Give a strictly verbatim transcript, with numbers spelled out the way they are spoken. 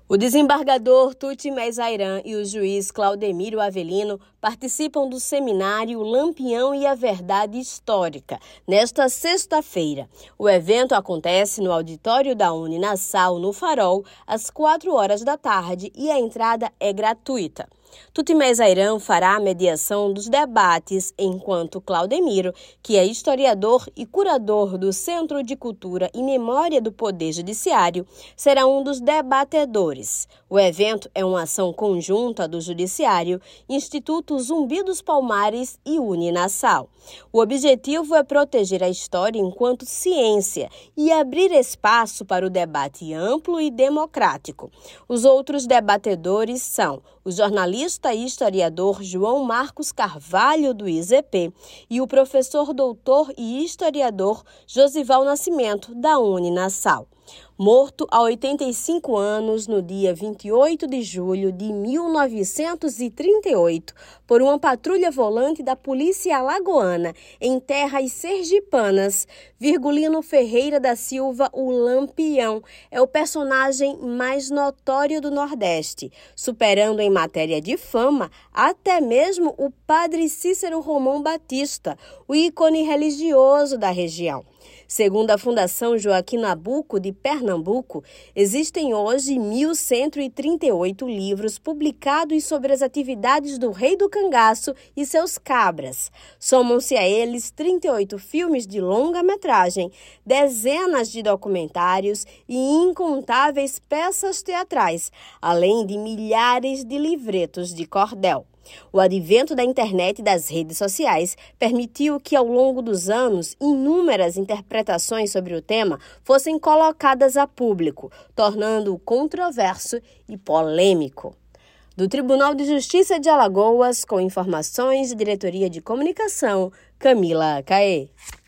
O desembargador Tuti Mezairan e o juiz Claudemiro Avelino participam do seminário Lampião e a Verdade Histórica, nesta sexta-feira. O evento acontece no auditório da Uninassal, no Farol, às quatro horas da tarde e a entrada é gratuita. Tuti Mezairan fará a mediação dos debates, enquanto Claudemiro, que é historiador e curador do Centro de Cultura e Memória do Poder Judiciário, será um dos debatedores. O evento é uma ação conjunta do Judiciário, Instituto Zumbi dos Palmares e Uninassal. O objetivo é proteger a história enquanto ciência e abrir espaço para o debate amplo e democrático. Os outros debatedores são o jornalista e historiador João Marcos Carvalho, do I Z P, e o professor doutor e historiador Josival Nascimento, da Uninassal. Morto há oitenta e cinco anos, no dia vinte e oito de julho de mil novecentos e trinta e oito, por uma patrulha volante da Polícia Alagoana, em terras sergipanas, Virgulino Ferreira da Silva, o Lampião, é o personagem mais notório do Nordeste, superando em matéria de fama até mesmo o padre Cícero Romão Batista, o ícone religioso da região. Segundo a Fundação Joaquim Nabuco de Pernambuco, existem hoje mil cento e trinta e oito livros publicados sobre as atividades do Rei do Cangaço e seus cabras. Somam-se a eles trinta e oito filmes de longa-metragem, dezenas de documentários e incontáveis peças teatrais, além de milhares de livretos de cordel. O advento da internet e das redes sociais permitiu que, ao longo dos anos, inúmeras interpretações sobre o tema fossem colocadas a público, tornando-o controverso e polêmico. Do Tribunal de Justiça de Alagoas, com informações da Diretoria de Comunicação, Camila Caê.